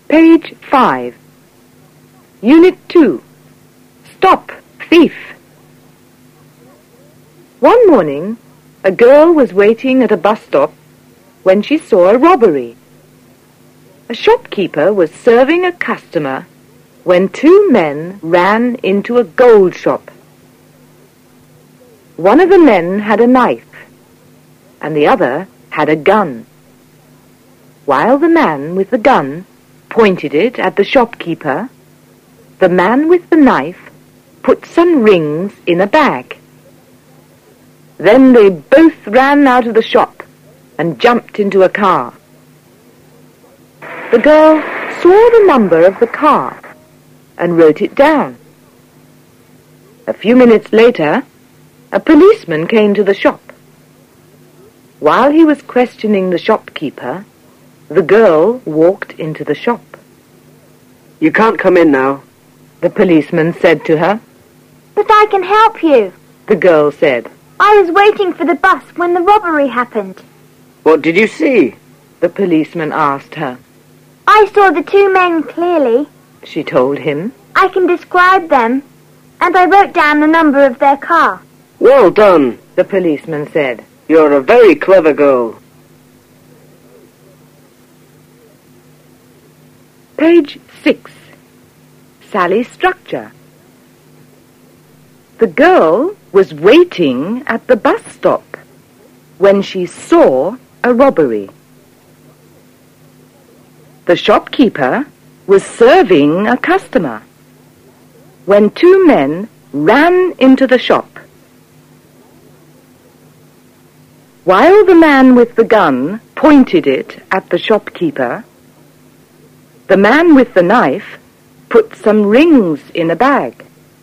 Page 5. Unit 2. Stop, thief. One morning, a girl was waiting at a bus stop when she saw a robbery. A shopkeeper was serving a customer when two men ran into a gold shop. One of the men had a knife, and the other had a gun. While the man with the gun pointed it at the shopkeeper, the man with the knife put some rings in a bag. Then they both ran out of the shop and jumped into a car. The girl saw the number of the car and wrote it down. A few minutes later, a policeman came to the shop. While he was questioning the shopkeeper, the girl walked into the shop. "You can't come in now," the policeman said to her. "But I can help you," the girl said. "I was waiting for the bus when the robbery happened." "What did you see?" the policeman asked her. "I saw the two men clearly," she told him. "I can describe them, and I wrote down the number of their car." "Well done," the policeman said. "You're a very clever girl." Page 6. Sally's structure. The girl was waiting at the bus stop when she saw a robbery. The shopkeeper was serving a customer when two men ran into the shop. While the man with the gun pointed it at the shopkeeper, the man with the knife put some rings in a bag.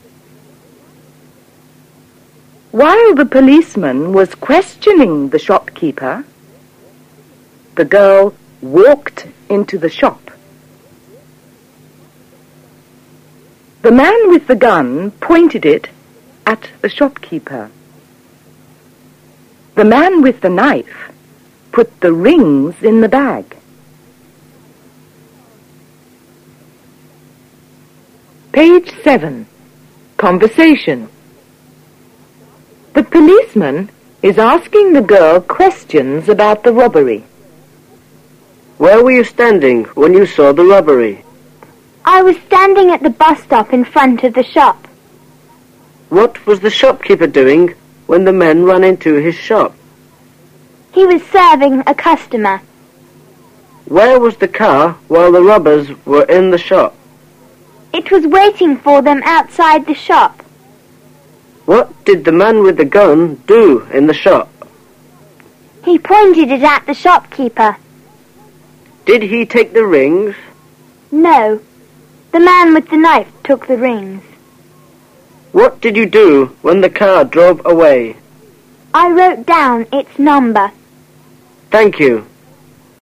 While the policeman was questioning the shopkeeper, the girl walked into the shop. The man with the gun pointed it at the shopkeeper. The man with the knife put the rings in the bag. Page 7. Conversation. The policeman is asking the girl questions about the robbery. "Where were you standing when you saw the robbery?" "I was standing at the bus stop in front of the shop." "What was the shopkeeper doing when the men ran into his shop?" "He was serving a customer." "Where was the car while the robbers were in the shop?" "It was waiting for them outside the shop." "What did the man with the gun do in the shop?" "He pointed it at the shopkeeper." "Did he take the rings?" "No. The man with the knife took the rings." "What did you do when the car drove away?" "I wrote down its number." Thank you.